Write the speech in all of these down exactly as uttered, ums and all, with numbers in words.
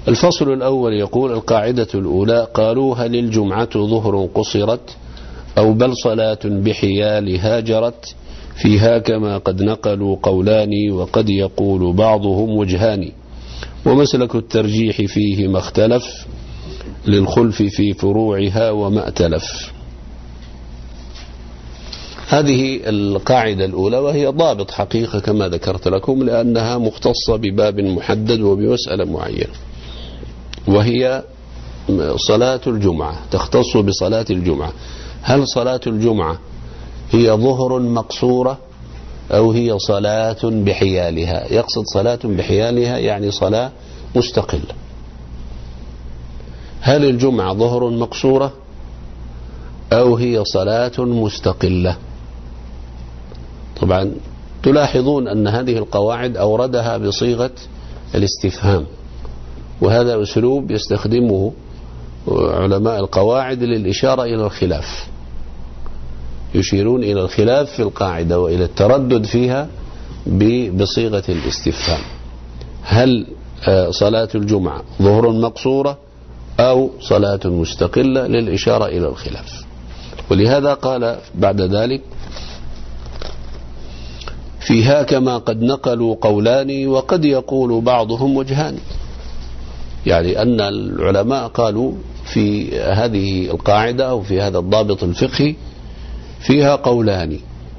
الفصل الأول يقول: القاعدة الأولى، قالوا: هل الجمعة ظهر قصرت أو بل صلاة بحيالها جرت؟ فيها كما قد نقلوا قولان، وقد يقول بعضهم وجهان، ومسلك الترجيح فيه ما اختلف، للخلف في فروعها وما ائتلف. هذه القاعدة الأولى، وهي ضابط حقيقة كما ذكرت لكم، لأنها مختصة بباب محدد وبمسألة معينة، وهي صلاة الجمعة، تختص بصلاة الجمعة. هل صلاة الجمعة هي ظهر مقصورة أو هي صلاة بحيالها؟ يقصد صلاة بحيالها يعني صلاة مستقلة. هل الجمعة ظهر مقصورة أو هي صلاة مستقلة؟ طبعا تلاحظون أن هذه القواعد أوردها بصيغة الاستفهام، وهذا أسلوب يستخدمه علماء القواعد للإشارة إلى الخلاف، يشيرون إلى الخلاف في القاعدة وإلى التردد فيها بصيغة الاستفهام. هل صلاة الجمعة ظهر مقصورة أو صلاة مستقلة؟ للإشارة إلى الخلاف. ولهذا قال بعد ذلك: فيها كما قد نقلوا قولان، وقد يقول بعضهم وجهان. يعني أن العلماء قالوا في هذه القاعدة أو في هذا الضابط الفقهي فيها قولان،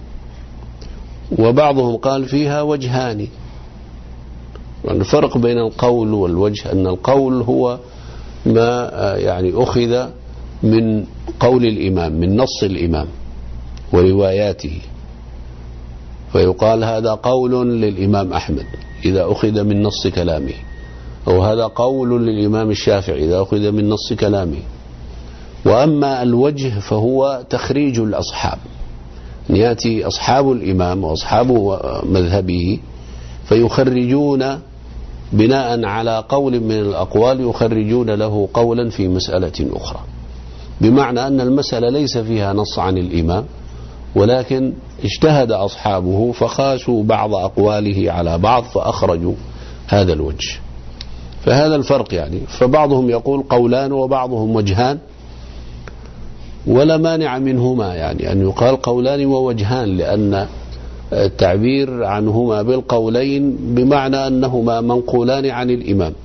وبعضهم قال فيها وجهان. الفرق بين القول والوجه أن القول هو ما يعني أخذ من قول الإمام، من نص الإمام ورواياته، فيقال هذا قول للإمام أحمد إذا أخذ من نص كلامه، أو هذا قول للإمام الشافعي إذا أخذ من نص كلامه. وأما الوجه فهو تخريج الأصحاب، يأتي أصحاب الإمام وأصحاب مذهبه فيخرجون بناء على قول من الأقوال، يخرجون له قولا في مسألة أخرى، بمعنى أن المسألة ليس فيها نص عن الإمام، ولكن اجتهد أصحابه فخاسوا بعض أقواله على بعض فأخرجوا هذا الوجه. فهذا الفرق يعني. فبعضهم يقول قولان وبعضهم وجهان، ولا مانع منهما، يعني أن يقال قولان ووجهان، لأن التعبير عنهما بالقولين بمعنى أنهما منقولان عن الإمام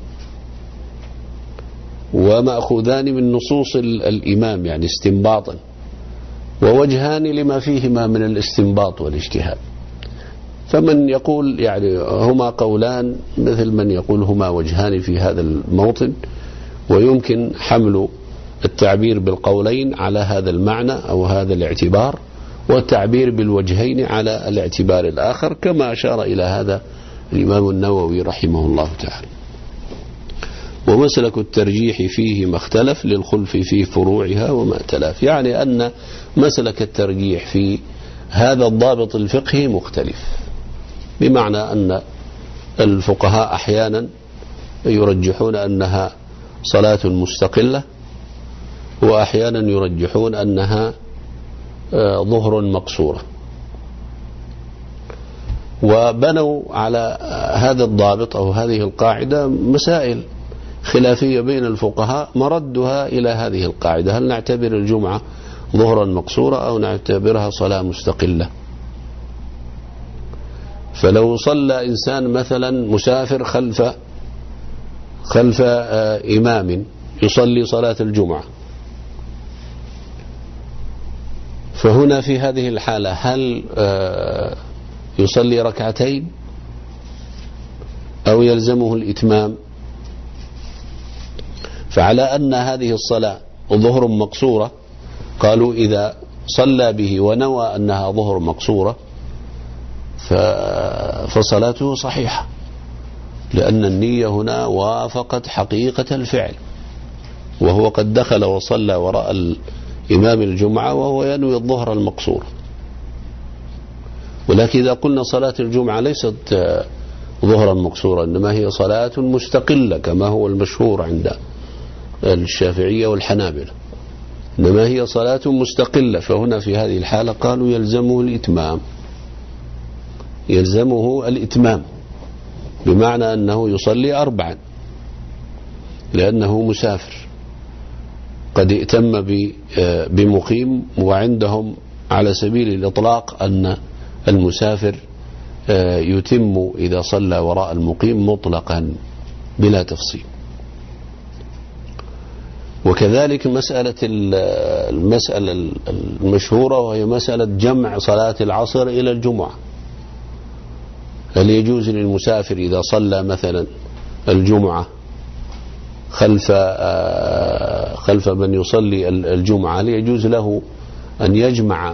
ومأخوذان من نصوص الإمام يعني استنباطا، ووجهان لما فيهما من الاستنباط والاجتهاد. فمن يقول يعني هما قولان مثل من يقول هما وجهان في هذا الموطن، ويمكن حمل التعبير بالقولين على هذا المعنى أو هذا الاعتبار، والتعبير بالوجهين على الاعتبار الآخر، كما أشار إلى هذا الإمام النووي رحمه الله تعالى. ومسلك الترجيح فيه ما اختلف، للخلف في فروعها وما ائتلف. يعني أن مسلك الترجيح في هذا الضابط الفقهي مختلف، بمعنى أن الفقهاء أحيانا يرجحون أنها صلاة مستقلة، وأحيانا يرجحون أنها ظهر مقصورة، وبنوا على هذا الضابط أو هذه القاعدة مسائل خلافية بين الفقهاء مردها إلى هذه القاعدة: هل نعتبر الجمعة ظهرا مقصورة أو نعتبرها صلاة مستقلة؟ فلو صلى إنسان مثلا مسافر خلف خلف إمام يصلي صلاة الجمعة، فهنا في هذه الحالة هل يصلي ركعتين أو يلزمه الإتمام؟ فعلى أن هذه الصلاة ظهر مقصورة قالوا إذا صلى به ونوى أنها ظهر مقصورة فصلاته صحيحة، لأن النية هنا وافقت حقيقة الفعل، وهو قد دخل وصلى وراء الإمام الجمعة وهو ينوي الظهر المقصور. ولكن إذا قلنا صلاة الجمعة ليست ظهرا مقصورا، إنما هي صلاة مستقلة كما هو المشهور عند الشافعية والحنابلة، إنما هي صلاة مستقلة، فهنا في هذه الحالة قالوا يلزمه الإتمام، يلزمه الإتمام بمعنى أنه يصلي أربعا. لأنه مسافر، قد ائتم بمقيم، وعندهم على سبيل الإطلاق أن المسافر يتم إذا صلى وراء المقيم مطلقا بلا تفصيل. وكذلك مسألة المسألة المشهورة وهي مسألة جمع صلاة العصر إلى الجمعة. هل يجوز للمسافر إذا صلى مثلا الجمعة خلف خلف من يصلي الجمعة، هل يجوز له أن يجمع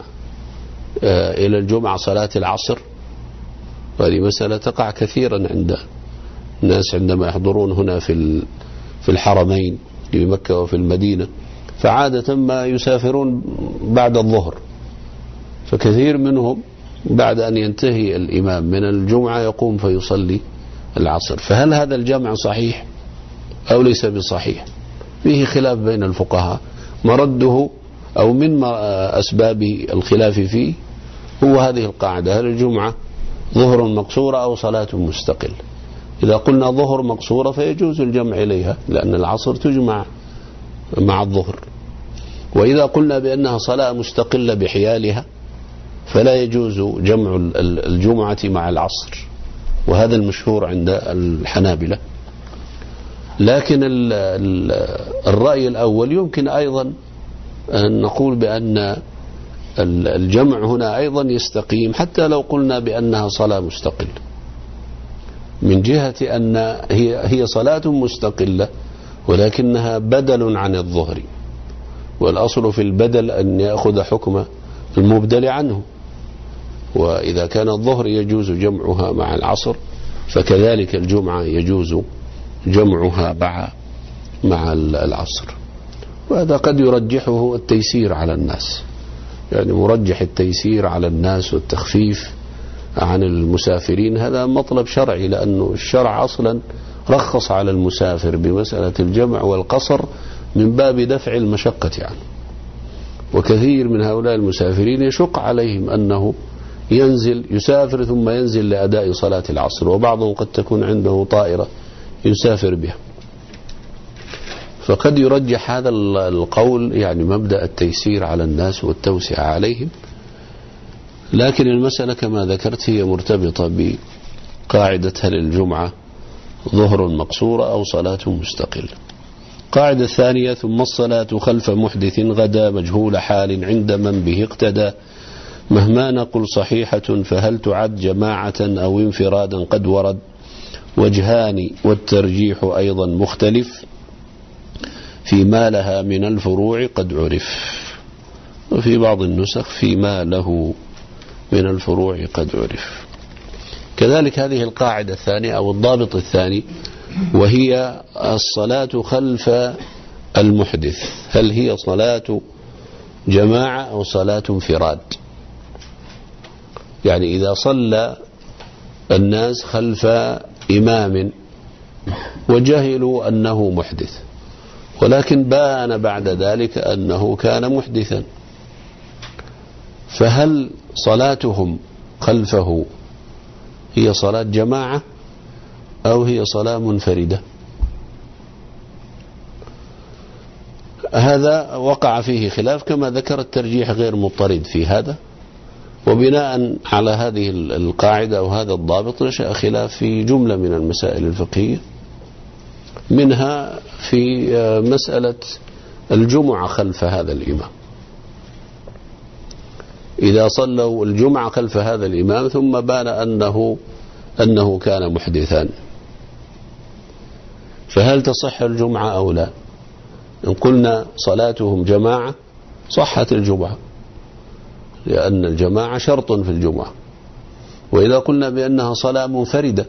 إلى الجمعة صلاة العصر؟ هذه مسألة تقع كثيرا عند الناس عندما يحضرون هنا في في الحرمين في مكة وفي المدينة، فعادة ما يسافرون بعد الظهر، فكثير منهم بعد أن ينتهي الإمام من الجمعة يقوم فيصلي العصر. فهل هذا الجمع صحيح أو ليس بصحيح؟ فيه خلاف بين الفقهاء. مرده أو من أسباب الخلاف فيه هو هذه القاعدة: هل الجمعة ظهر مقصورة أو صلاة مستقلة؟ إذا قلنا ظهر مقصورة فيجوز الجمع إليها، لأن العصر تجمع مع الظهر. وإذا قلنا بأنها صلاة مستقلة بحيالها فلا يجوز جمع الجمعة مع العصر، وهذا المشهور عند الحنابلة. لكن الرأي الأول يمكن أيضا أن نقول بأن الجمع هنا أيضا يستقيم حتى لو قلنا بأنها صلاة مستقلة، من جهة أن هي هي صلاة مستقلة ولكنها بدل عن الظهر، والأصل في البدل أن يأخذ حكم المبدل عنه. وإذا كان الظهر يجوز جمعها مع العصر فكذلك الجمعة يجوز جمعها مع مع العصر. وهذا قد يرجحه التيسير على الناس، يعني مرجح التيسير على الناس والتخفيف عن المسافرين، هذا مطلب شرعي، لأنه الشرع أصلا رخص على المسافر بمسألة الجمع والقصر من باب دفع المشقة عنه. وكثير من هؤلاء المسافرين يشق عليهم أنه ينزل يسافر ثم ينزل لأداء صلاة العصر، وبعضهم قد تكون عنده طائرة يسافر بها، فقد يرجح هذا القول، يعني مبدأ التيسير على الناس والتوسعة عليهم. لكن المسألة كما ذكرت هي مرتبطة بقاعدة هل الجمعة ظهر مقصورة أو صلاة مستقلة. قاعدة ثانية: ثم الصلاة خلف محدث غدا مجهول حال عند من به اقتدى، مهما نقل صحيحة فهل تعد جماعة أو انفرادا قد ورد، وجهان والترجيح أيضا مختلف، فيما لها من الفروع قد عرف. وفي بعض النسخ فيما له من الفروع قد عرف. كذلك هذه القاعدة الثانية أو الضابط الثاني، وهي الصلاة خلف المحدث، هل هي صلاة جماعة أو صلاة انفراد؟ يعني إذا صلى الناس خلف إمام وجهلوا أنه محدث، ولكن بان بعد ذلك أنه كان محدثا، فهل صلاتهم خلفه هي صلاة جماعة أو هي صلاة منفردة؟ هذا وقع فيه خلاف كما ذكر، الترجيح غير مضطرد في هذا. وبناء على هذه القاعدة أو هذا الضابط نشأ خلاف في جملة من المسائل الفقهية، منها في مسألة الجمعة خلف هذا الإمام. إذا صلوا الجمعة خلف هذا الإمام ثم بان أنه أنه كان محدثا، فهل تصح الجمعة أو لا؟ إن قلنا صلاتهم جماعة صحت الجمعة، لأن الجماعة شرط في الجمعة. وإذا قلنا بأنها صلاة منفردة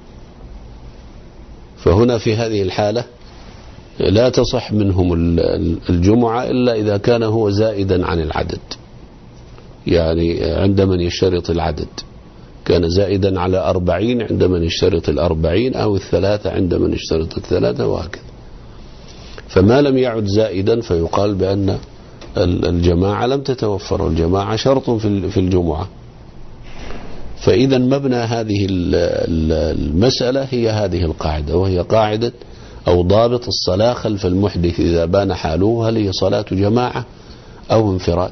فهنا في هذه الحالة لا تصح منهم الجمعة إلا إذا كان هو زائدا عن العدد، يعني عند من يشترط العدد كان زائدا على أربعين عند من يشترط الأربعين، أو الثلاثة عند من يشترط الثلاثة، وهكذا. فما لم يعد زائدا فيقال بأن الجماعة لم تتوفر، الجماعة شرط في الجمعة. فإذا مبنى هذه المسألة هي هذه القاعدة، وهي قاعدة أو ضابط الصلاة خلف المحدث إذا بان حاله هل هي صلاة جماعة أو انفراد.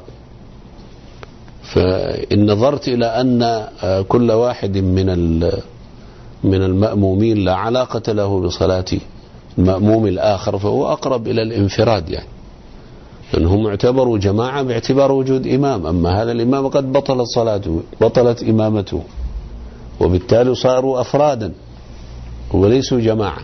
فإن نظرت إلى أن كل واحد من من المأمومين لا علاقة له بصلاة المأموم الآخر فهو أقرب إلى الانفراد، يعني لأنهم اعتبروا جماعة باعتبار وجود إمام، أما هذا الإمام قد بطلت صلاته بطلت إمامته، وبالتالي صاروا أفرادا وليسوا جماعة.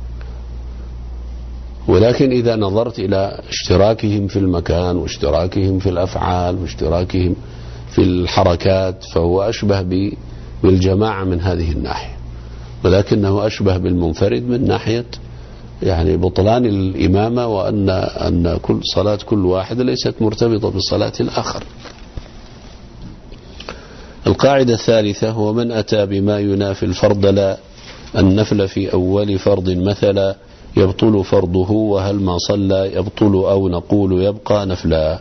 ولكن إذا نظرت إلى اشتراكهم في المكان واشتراكهم في الأفعال واشتراكهم في الحركات فهو أشبه بالجماعة من هذه الناحية، ولكنه أشبه بالمنفرد من ناحية يعني بطلان الإمامة، وأن أن كل صلاة كل واحد ليست مرتبطة بصلاة الآخر. القاعدة الثالثة هو من أتى بما ينافي الفرض لا النفل في أول فرض مثلا يبطل فرضه وهل ما صلى يبطل أو نقول يبقى نفلا.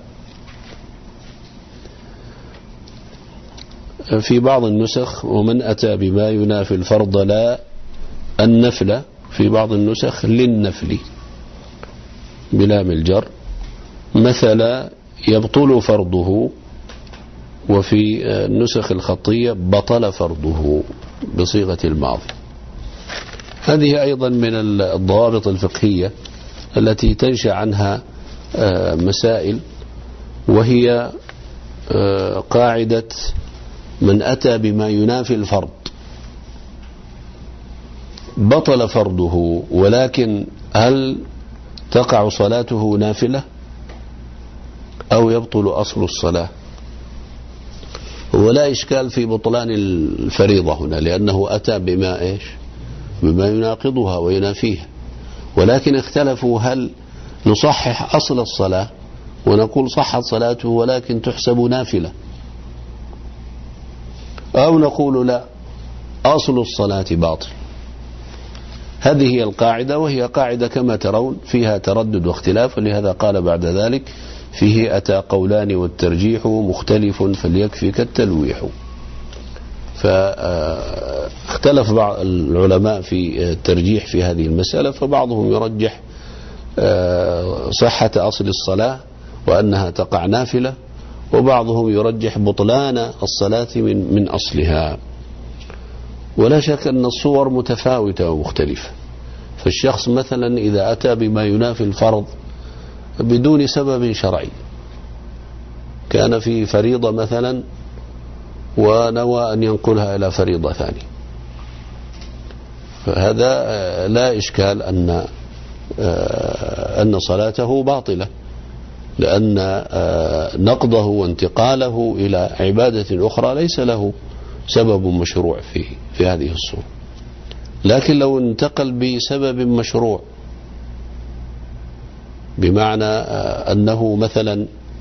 في بعض النسخ ومن أتى بما ينافي الفرض لا النفل، في بعض النسخ للنفل بلام الجر مثلا يبطل فرضه، وفي النسخ الخطية بطل فرضه بصيغة الماضي. هذه أيضا من الضوابط الفقهية التي تنشأ عنها مسائل، وهي قاعدة من أتى بما ينافي الفرض بطل فرضه، ولكن هل تقع صلاته نافلة أو يبطل أصل الصلاة؟ ولا إشكال في بطلان الفريضة هنا، لأنه أتى بما إيش بما يناقضها وينافيها، ولكن اختلفوا هل نصحح أصل الصلاة ونقول صحت صلاته ولكن تحسب نافلة، أو نقول لا أصل الصلاة باطل. هذه هي القاعدة، وهي قاعدة كما ترون فيها تردد واختلاف، ولهذا قال بعد ذلك فيه أتى قولان والترجيح مختلف فليكفك التلويح. فاختلف بعض العلماء في الترجيح في هذه المسألة، فبعضهم يرجح صحة أصل الصلاة وأنها تقع نافلة، وبعضهم يرجح بطلان الصلاة من من أصلها. ولا شك أن الصور متفاوتة ومختلفة، فالشخص مثلا إذا أتى بما ينافي الفرض بدون سبب شرعي، كان في فريضة مثلا ونوى أن ينقلها إلى فريضة ثانية، فهذا لا إشكال أن أن صلاته باطلة، لأن نقضه وانتقاله إلى عبادة أخرى ليس له سبب مشروع فيه في هذه الصورة. لكن لو انتقل بسبب مشروع، بمعنى أنه مثلا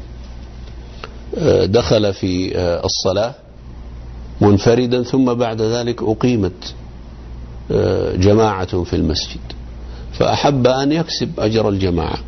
دخل في الصلاة منفردا ثم بعد ذلك أقيمت جماعة في المسجد فأحب أن يكسب أجر الجماعة،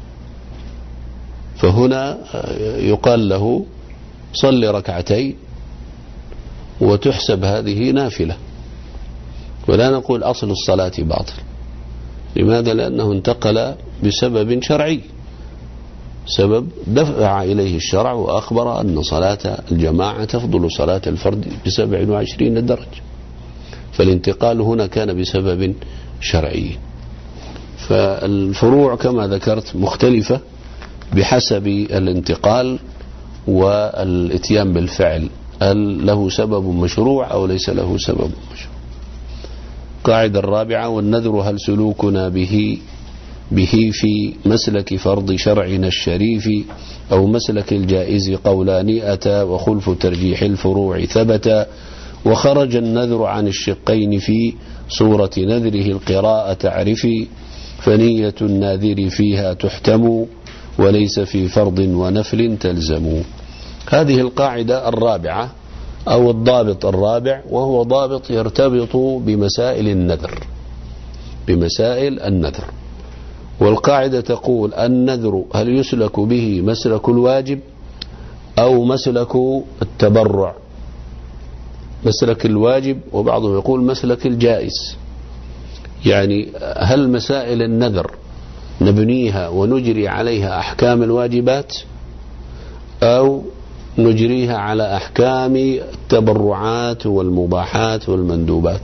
فهنا يقال له صل ركعتين وتحسب هذه نافلة، ولا نقول أصل الصلاة باطل. لماذا؟ لأنه انتقل بسبب شرعي، سبب دفع إليه الشرع وأخبر أن صلاة الجماعة تفضل صلاة الفرد بسبع وعشرين درجة، فالانتقال هنا كان بسبب شرعي. فالفروع كما ذكرت مختلفة بحسب الانتقال والاتيان بالفعل، هل له سبب مشروع أو ليس له سبب مشروع. قاعدة الرابعة والنذر هل سلوكنا به به في مسلك فرض شرعنا الشريف أو مسلك الجائز قولان أتى وخلف ترجيح الفروع ثبتا، وخرج النذر عن الشقين في صورة نذره القراءة تعرفي، فنية الناذر فيها تحتم وليس في فرض ونفل تلزم. هذه القاعدة الرابعة أو الضابط الرابع، وهو ضابط يرتبط بمسائل النذر بمسائل النذر والقاعدة تقول النذر هل يسلك به مسلك الواجب أو مسلك التبرع، مسلك الواجب، وبعضهم يقول مسلك الجائز. يعني هل مسائل النذر نبنيها ونجري عليها أحكام الواجبات أو نجريها على أحكام التبرعات والمباحات والمندوبات؟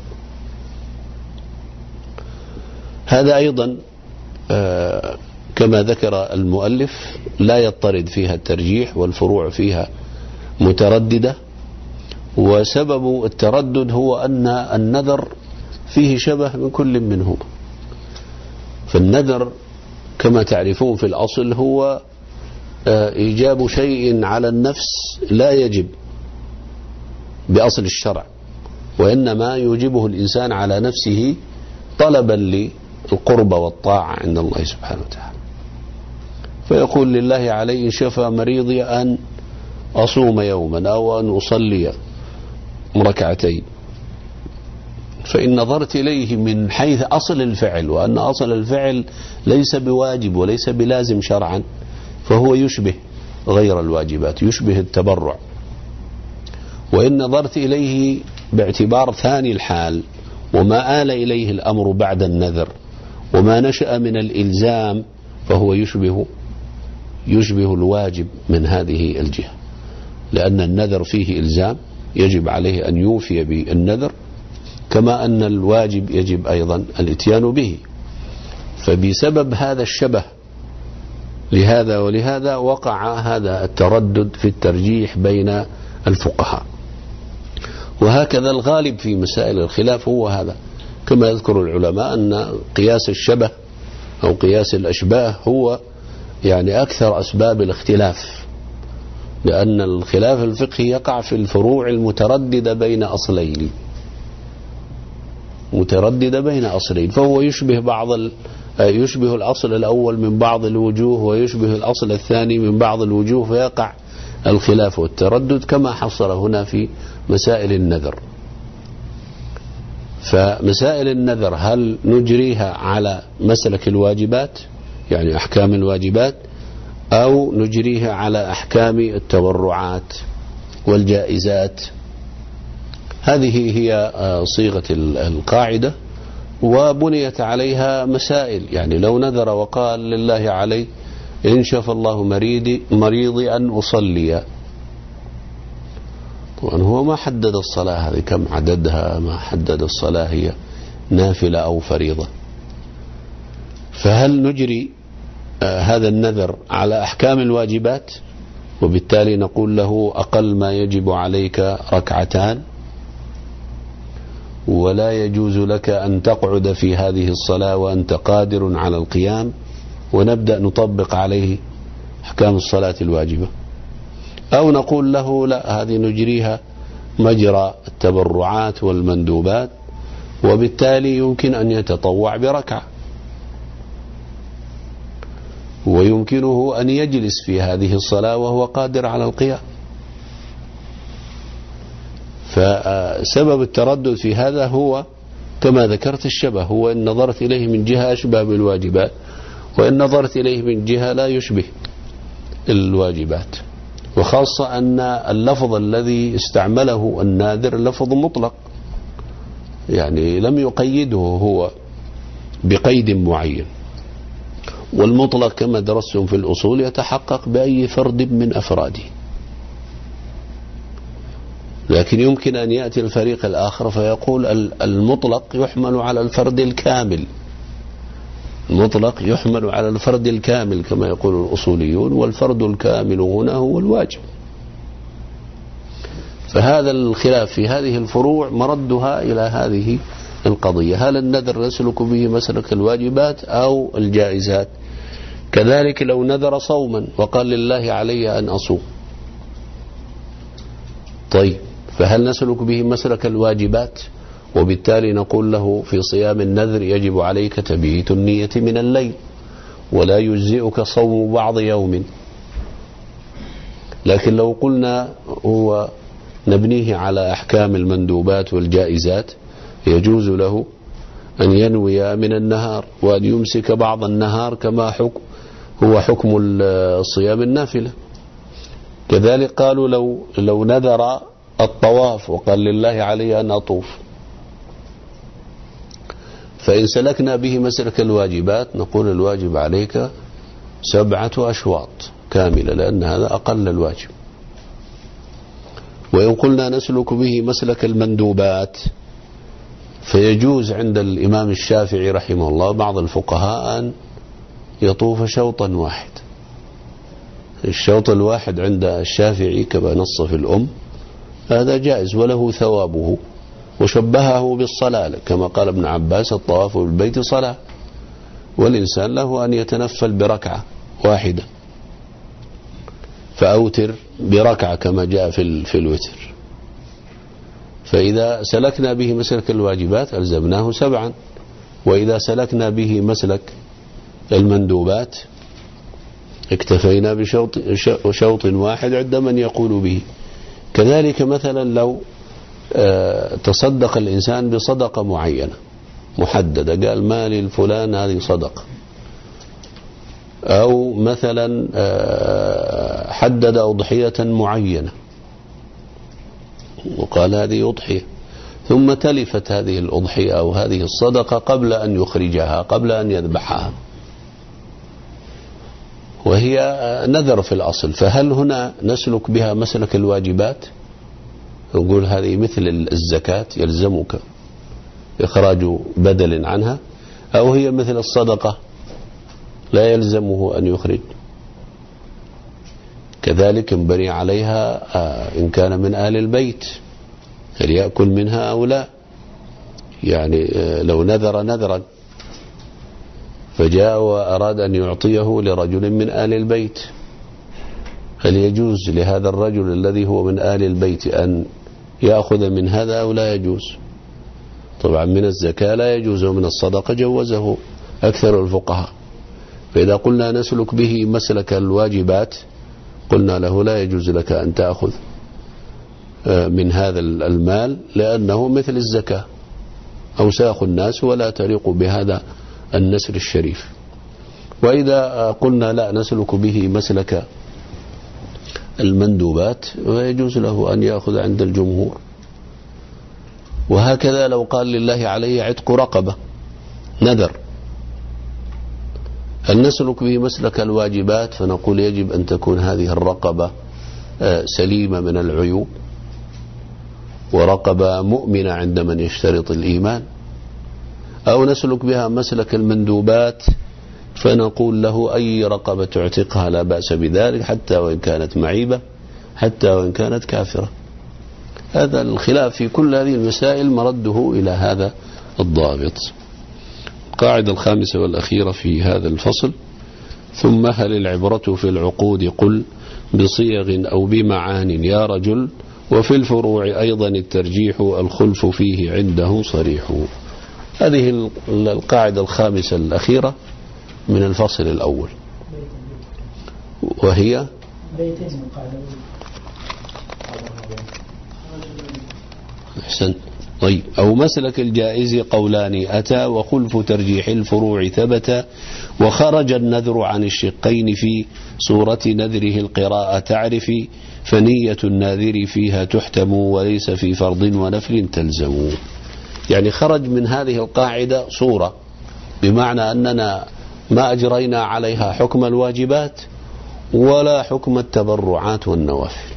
هذا أيضا كما ذكر المؤلف لا يضطرد فيها الترجيح، والفروع فيها مترددة، وسبب التردد هو أن النذر فيه شبه من كل منهما. فالنذر كما تعرفون في الأصل هو إيجاب شيء على النفس لا يجب بأصل الشرع، وإنما يوجبه الإنسان على نفسه طلبا للقرب والطاعة عند الله سبحانه وتعالى. فيقول لله علي إن شفى مريضي أن أصوم يوما أو أن أصلي ركعتين، فإن نظرت إليه من حيث أصل الفعل، وأن أصل الفعل ليس بواجب وليس بلازم شرعا، فهو يشبه غير الواجبات، يشبه التبرع. وإن نظرت إليه باعتبار ثاني الحال وما آل إليه الأمر بعد النذر وما نشأ من الإلزام، فهو يشبه يشبه الواجب من هذه الجهة، لأن النذر فيه إلزام يجب عليه أن يوفي بالنذر، كما أن الواجب يجب أيضا الاتيان به. فبسبب هذا الشبه لهذا ولهذا وقع هذا التردد في الترجيح بين الفقهاء. وهكذا الغالب في مسائل الخلاف هو هذا، كما يذكر العلماء أن قياس الشبه أو قياس الأشباه هو يعني أكثر أسباب الاختلاف، لأن الخلاف الفقهي يقع في الفروع المترددة بين أصلين مترددة بين أصلين فهو يشبه بعض ال... يشبه الأصل الأول من بعض الوجوه ويشبه الأصل الثاني من بعض الوجوه، فيقع الخلاف والتردد كما حصل هنا في مسائل النذر. فمسائل النذر هل نجريها على مسلك الواجبات يعني أحكام الواجبات، أو نجريها على أحكام التبرعات والجائزات؟ هذه هي صيغة القاعدة، وبنيت عليها مسائل. يعني لو نذر وقال لله علي إن شفى الله مريضي, مريضي أن أصلي، طبعا هو ما حدد الصلاة هذه كم عددها، ما حدد الصلاة هي نافلة أو فريضة. فهل نجري هذا النذر على أحكام الواجبات وبالتالي نقول له أقل ما يجب عليك ركعتان، ولا يجوز لك أن تقعد في هذه الصلاة وأنت قادر على القيام، ونبدأ نطبق عليه أحكام الصلاة الواجبة؟ أو نقول له لا، هذه نجريها مجرى التبرعات والمندوبات، وبالتالي يمكن أن يتطوع بركعة، ويمكنه أن يجلس في هذه الصلاة وهو قادر على القيام. فسبب التردد في هذا هو كما ذكرت الشبه، هو إن نظرت إليه من جهة أشبه بالواجبات، وإن نظرت إليه من جهة لا يشبه الواجبات. وخاصة أن اللفظ الذي استعمله الناذر لفظ مطلق، يعني لم يقيده هو بقيد معين، والمطلق كما درستم في الأصول يتحقق بأي فرد من أفراده. لكن يمكن أن يأتي الفريق الآخر فيقول المطلق يحمل على الفرد الكامل، المطلق يحمل على الفرد الكامل كما يقول الأصوليون، والفرد الكامل هنا هو الواجب. فهذا الخلاف في هذه الفروع مردها إلى هذه القضية، هل النذر نسلك به مسلك الواجبات أو الجائزات؟ كذلك لو نذر صوما وقال لله علي أن أصوم، طيب فهل نسلك به مسلك الواجبات؟ وبالتالي نقول له في صيام النذر يجب عليك تبييت النية من الليل، ولا يجزئك صوم بعض يوم. لكن لو قلنا هو نبنيه على أحكام المندوبات والجائزات، يجوز له أن ينوي من النهار وأن يمسك بعض النهار كما حكم هو حكم الصيام النافلة. كذلك قالوا لو لو نذر الطواف وقال لله علي أن أطوف، فإن سلكنا به مسلك الواجبات نقول الواجب عليك سبعة أشواط كاملة، لأن هذا أقل الواجب. وإن قلنا نسلك به مسلك المندوبات فيجوز عند الإمام الشافعي رحمه الله بعض الفقهاء أن يطوف شوطا واحد. الشوط الواحد عند الشافعي كما نص في الأم هذا جائز وله ثوابه، وشبهه بالصلاة كما قال ابن عباس الطواف بالبيت صلاة، والإنسان له أن يتنفل بركعة واحدة فأوتر بركعة كما جاء في في الوتر. فإذا سلكنا به مسلك الواجبات ألزمناه سبعا، وإذا سلكنا به مسلك المندوبات اكتفينا بشوط شوط واحد عند من يقول به. كذلك مثلا لو تصدق الإنسان بصدقة معينة محددة، قال مالي الفلان هذه صدقة، أو مثلا حدد أضحية معينة وقال هذه أضحية، ثم تلفت هذه الأضحية أو هذه الصدقة قبل أن يخرجها، قبل أن يذبحها، وهي نذر في الأصل، فهل هنا نسلك بها مسلك الواجبات؟ نقول هذه مثل الزكاة يلزمك إخراج بدل عنها، أو هي مثل الصدقة لا يلزمه أن يخرج؟ كذلك ينبني عليها إن كان من آل البيت هل يأكل منها أو لا؟ يعني لو نذر نذرا فجاء وأراد أن يعطيه لرجل من آل البيت، هل يجوز لهذا الرجل الذي هو من آل البيت أن يأخذ من هذا أو لا يجوز؟ طبعا من الزكاة لا يجوز، ومن الصدقة جوزه أكثر الفقهاء. فإذا قلنا نسلك به مسلك الواجبات قلنا له لا يجوز لك أن تأخذ من هذا المال لأنه مثل الزكاة أوساخ الناس ولا تليق بهذا النسل الشريف. وإذا قلنا لا نسلك به مسلك المندوبات ويجوز له أن يأخذ عند الجمهور. وهكذا لو قال لله عليه عتق رقبة نذر، هل نسلك به مسلك الواجبات فنقول يجب أن تكون هذه الرقبة سليمة من العيوب ورقبة مؤمنة عند من يشترط الإيمان، أو نسلك بها مسلك المندوبات فنقول له أي رقبة تعتقها لا بأس بذلك حتى وإن كانت معيبة، حتى وإن كانت كافرة. هذا الخلاف في كل هذه المسائل مرده إلى هذا الضابط. القاعدة الخامسة والأخيرة في هذا الفصل: ثم هل العبرة في العقود قل بصيغ أو بمعان يا رجل، وفي الفروع أيضا الترجيح الخلف فيه عنده صريح. هذه القاعدة الخامسة الأخيرة من الفصل الأول، وهي أحسن. طيب، أو مسلك الجائز قولان أتى، وخلف ترجيح الفروع ثبت، وخرج النذر عن الشقين في صورة نذره القراءة تعرفي، فنية الناذر فيها تحتم وليس في فرض ونفل تلزم. يعني خرج من هذه القاعدة صورة، بمعنى أننا ما أجرينا عليها حكم الواجبات ولا حكم التبرعات والنوافل،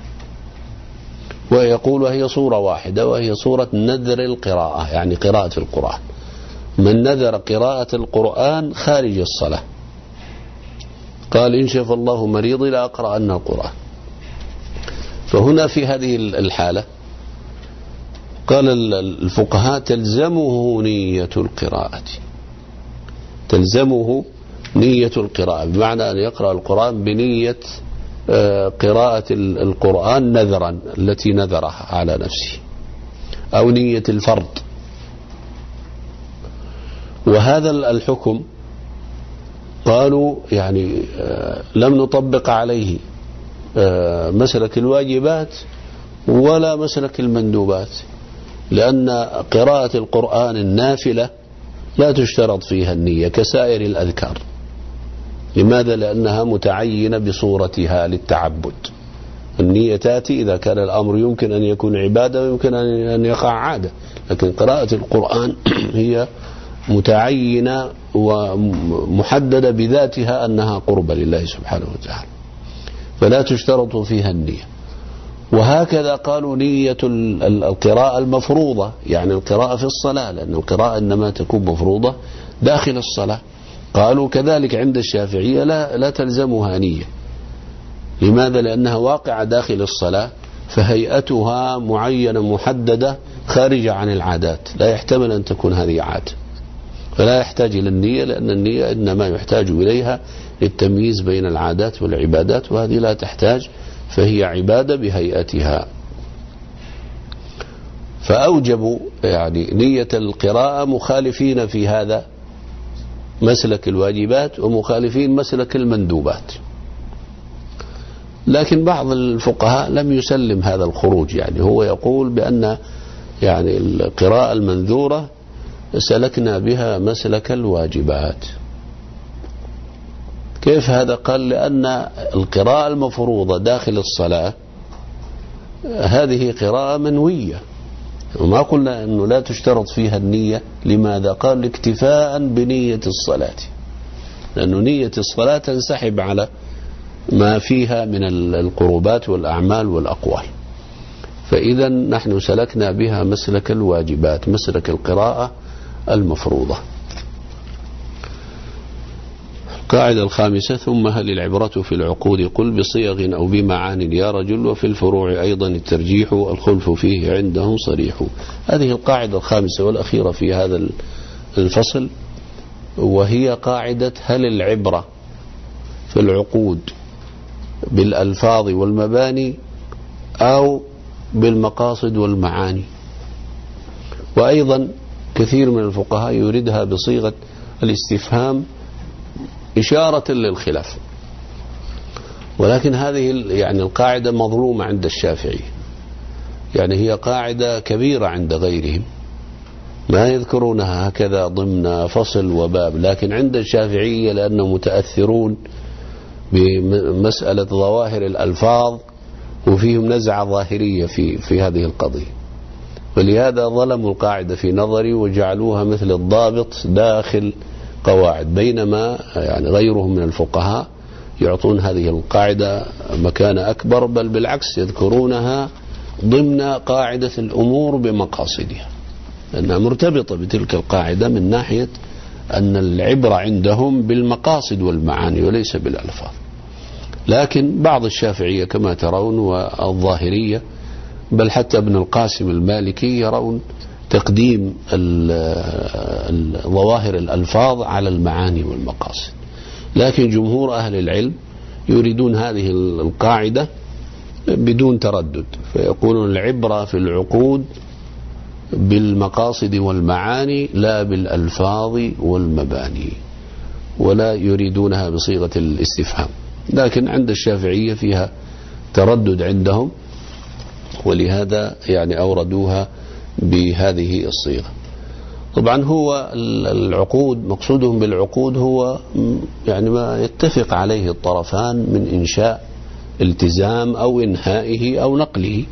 ويقول هي صورة واحدة وهي صورة نذر القراءة، يعني قراءة القرآن. من نذر قراءة القرآن خارج الصلاة قال إن شفى الله مريضي لا أقرأن القرآن، فهنا في هذه الحالة قال الفقهاء تلزمه نية القراءة، تلزمه نية القراءة، بمعنى أن يقرأ القرآن بنية قراءة القرآن نذرا التي نذرها على نفسه، أو نية الفرض. وهذا الحكم قالوا يعني لم نطبق عليه مسلك الواجبات ولا مسلك المندوبات، لأن قراءة القرآن النافلة لا تشترط فيها النية كسائر الأذكار. لماذا؟ لأنها متعينة بصورتها للتعبد. النية تأتي إذا كان الأمر يمكن أن يكون عبادة ويمكن أن يقع عادة، لكن قراءة القرآن هي متعينة ومحددة بذاتها أنها قربة لله سبحانه وتعالى، فلا تشترط فيها النية. وهكذا قالوا نية القراءة المفروضة، يعني القراءة في الصلاة، لأن القراءة إنما تكون مفروضة داخل الصلاة. قالوا كذلك عند الشافعية لا, لا تلزمها نية. لماذا؟ لأنها واقعة داخل الصلاة، فهيئتها معينة محددة خارجة عن العادات، لا يحتمل أن تكون هذه عادة، فلا يحتاج إلى النية، لأن النية إنما يحتاج إليها للتمييز بين العادات والعبادات، وهذه لا تحتاج، فهي عبادة بهيئتها. فأوجبوا يعني نية القراءة مخالفين في هذا مسلك الواجبات ومخالفين مسلك المندوبات. لكن بعض الفقهاء لم يسلم هذا الخروج، يعني هو يقول بأن يعني القراءة المنذورة سلكنا بها مسلك الواجبات. كيف هذا؟ قال لأن القراءة المفروضة داخل الصلاة هذه قراءة منوية، وما قلنا أنه لا تشترط فيها النية. لماذا؟ قال اكتفاء بنية الصلاة، لأنه نية الصلاة تنسحب على ما فيها من القربات والأعمال والأقوال. فإذا نحن سلكنا بها مسلك الواجبات، مسلك القراءة المفروضة. القاعدة الخامسة: ثم هل العبرة في العقود قل بصيغ أو بمعان يا رجل، وفي الفروع أيضا الترجيح الخلف فيه عندهم صريح. هذه القاعدة الخامسة والأخيرة في هذا الفصل، وهي قاعدة هل العبرة في العقود بالألفاظ والمباني أو بالمقاصد والمعاني. وأيضا كثير من الفقهاء يريدها بصيغة الاستفهام إشارة للخلاف، ولكن هذه يعني القاعدة مظلومة عند الشافعي، يعني هي قاعدة كبيرة عند غيرهم، ما يذكرونها هكذا ضمن فصل وباب، لكن عند الشافعية لأنهم متأثرون بمسألة ظواهر الألفاظ وفيهم نزعة ظاهرية في في هذه القضية، ولهذا ظلموا القاعدة في نظري وجعلوها مثل الضابط داخل قواعد، بينما يعني غيرهم من الفقهاء يعطون هذه القاعدة مكانة أكبر، بل بالعكس يذكرونها ضمن قاعدة الأمور بمقاصدها، لأنها مرتبطة بتلك القاعدة من ناحية أن العبرة عندهم بالمقاصد والمعاني وليس بالألفاظ. لكن بعض الشافعية كما ترون والظاهرية بل حتى ابن القاسم المالكي يرون تقديم ظواهر الألفاظ على المعاني والمقاصد، لكن جمهور أهل العلم يريدون هذه القاعدة بدون تردد، فيقولون العبرة في العقود بالمقاصد والمعاني لا بالألفاظ والمباني، ولا يريدونها بصيغة الاستفهام. لكن عند الشافعية فيها تردد عندهم، ولهذا يعني أوردوها بهذه الصيغة. طبعا هو العقود مقصودهم بالعقود هو يعني ما يتفق عليه الطرفان من إنشاء التزام أو إنهائه أو نقله،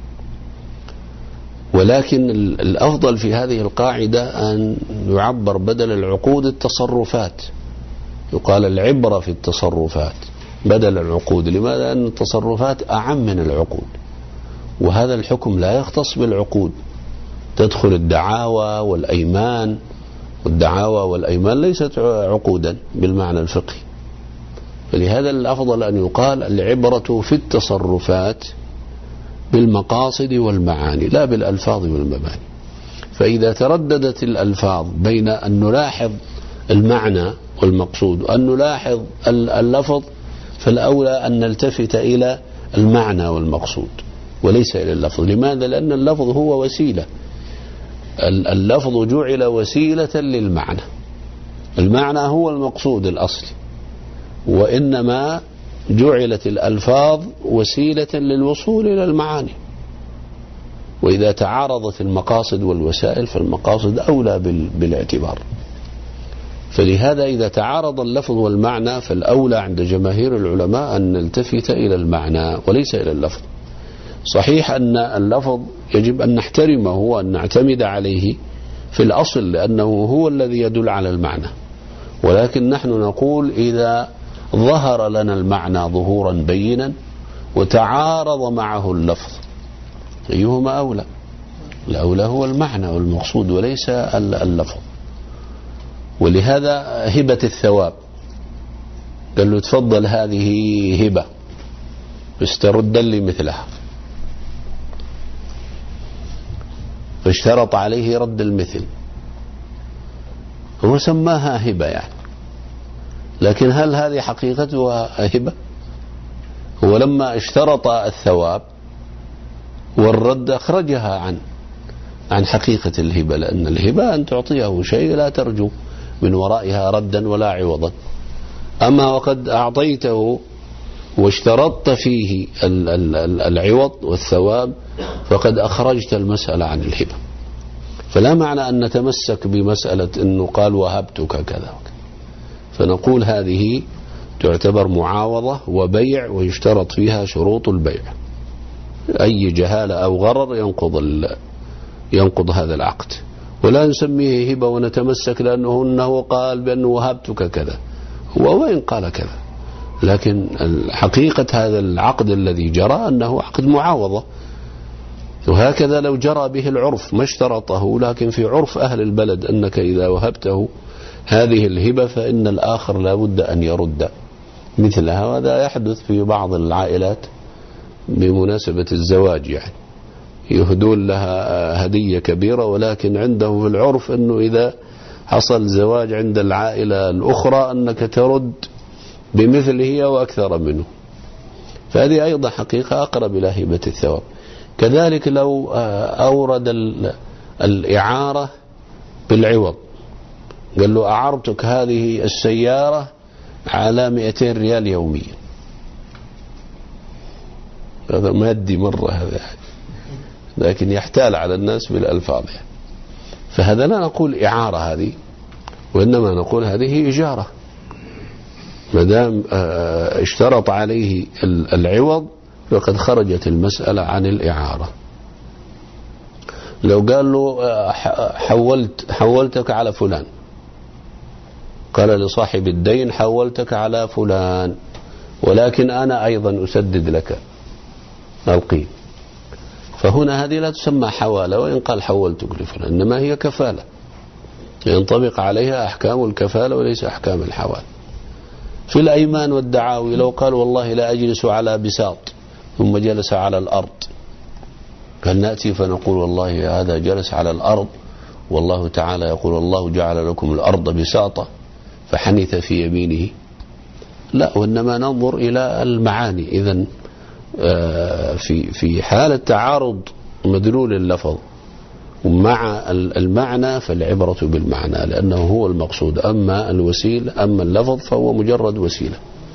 ولكن الأفضل في هذه القاعدة أن يعبر بدل العقود التصرفات، يقال العبرة في التصرفات بدل العقود. لماذا؟ لأن التصرفات أعم من العقود، وهذا الحكم لا يختص بالعقود، تدخل الدعاوى والأيمان، والدعاوى والأيمان ليست عقودا بالمعنى الفقهي، فلهذا الأفضل أن يقال العبرة في التصرفات بالمقاصد والمعاني لا بالألفاظ والمباني. فإذا ترددت الألفاظ بين أن نلاحظ المعنى والمقصود وأن نلاحظ اللفظ، فالأولى أن نلتفت إلى المعنى والمقصود وليس إلى اللفظ. لماذا؟ لأن اللفظ هو وسيلة، اللفظ جعل وسيلة للمعنى، المعنى هو المقصود الأصلي، وإنما جعلت الألفاظ وسيلة للوصول إلى المعاني. وإذا تعارضت المقاصد والوسائل فالمقاصد أولى بالاعتبار. فلهذا إذا تعارض اللفظ والمعنى فالأولى عند جماهير العلماء أن نلتفت إلى المعنى وليس إلى اللفظ. صحيح أن اللفظ يجب أن نحترمه وأن نعتمد عليه في الأصل لأنه هو الذي يدل على المعنى، ولكن نحن نقول إذا ظهر لنا المعنى ظهورا بينا وتعارض معه اللفظ أيهما أولى؟ الأولى هو المعنى والمقصود وليس اللفظ. ولهذا هبة الثواب قال له تفضل هذه هبة استرد لي مثلها، فاشترط عليه رد المثل، هو سماها هبة يعني، لكن هل هذه حقيقتها هبة؟ هو لما اشترط الثواب والرد أخرجها عن عن حقيقة الهبة، لأن الهبة أن تعطيه شيء لا ترجو من ورائها ردا ولا عوضا. أما وقد أعطيته واشترطت فيه العوض والثواب فقد أخرجت المسألة عن الهبة. فلا معنى أن نتمسك بمسألة أنه قال وهبتك كذا، فنقول هذه تعتبر معاوضة وبيع ويشترط فيها شروط البيع، أي جهالة أو غرر ينقض ينقض هذا العقد، ولا نسميه هبة ونتمسك لأنه أنه قال بأنه وهبتك كذا، هو وين قال كذا، لكن حقيقة هذا العقد الذي جرى أنه عقد معاوضة. وهكذا لو جرى به العرف ما اشترطه، لكن في عرف أهل البلد أنك إذا وهبته هذه الهبة فإن الآخر لا بد أن يرد مثلها، وهذا يحدث في بعض العائلات بمناسبة الزواج، يعني يهدون لها هدية كبيرة، ولكن عنده في العرف أنه إذا حصل زواج عند العائلة الأخرى أنك ترد بمثله وأكثر منه، فهذه أيضا حقيقة أقرب إلى هبة الثواب. كذلك لو أورد الإعارة بالعوض، قال له أعرتك هذه السيارة على مئتين ريال يوميا، هذا مادي مرة هذا، لكن يحتال على الناس بالألفاظ، فهذا لا نقول إعارة هذه، وإنما نقول هذه إجارة، ما دام اشترط عليه العوض فقد خرجت المسألة عن الإعارة. لو قال له حولت حولتك على فلان، قال لصاحب الدين حولتك على فلان ولكن أنا أيضا أسدد لك القيم، فهنا هذه لا تسمى حوالة وإن قال حولتك لفلان، إنما هي كفالة ينطبق عليها أحكام الكفالة وليس أحكام الحوالة. في الأيمان والدعاوي لو قال والله لا أجلس على بساط ثم جلس على الأرض، قال نأتي فنقول والله هذا جلس على الأرض والله تعالى يقول الله جعل لكم الأرض بساطة فحنث في يمينه، لا، وإنما ننظر إلى المعاني. إذن في في حالة تعارض مدلول اللفظ مع المعنى فالعبرة بالمعنى لأنه هو المقصود، أما الوسيلة أما اللفظ فهو مجرد وسيلة.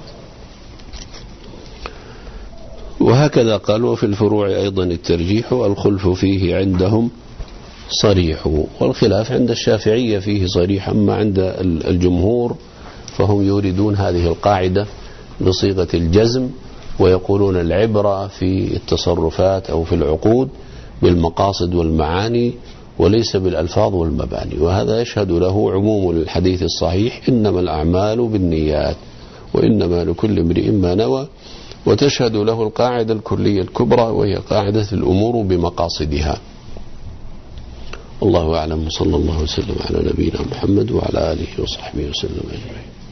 وهكذا قال وفي الفروع أيضا الترجيح الخلف فيه عندهم صريح، والخلاف عند الشافعية فيه صريح، أما عند الجمهور فهم يريدون هذه القاعدة بصيغة الجزم، ويقولون العبرة في التصرفات أو في العقود بالمقاصد والمعاني وليس بالألفاظ والمباني، وهذا يشهد له عموم الحديث الصحيح إنما الأعمال بالنيات وإنما لكل امرئ ما نوى، وتشهد له القاعدة الكلية الكبرى وهي قاعدة الأمور بمقاصدها. الله أعلم، صلى الله وسلم على نبينا محمد وعلى آله وصحبه وسلم أجمعين.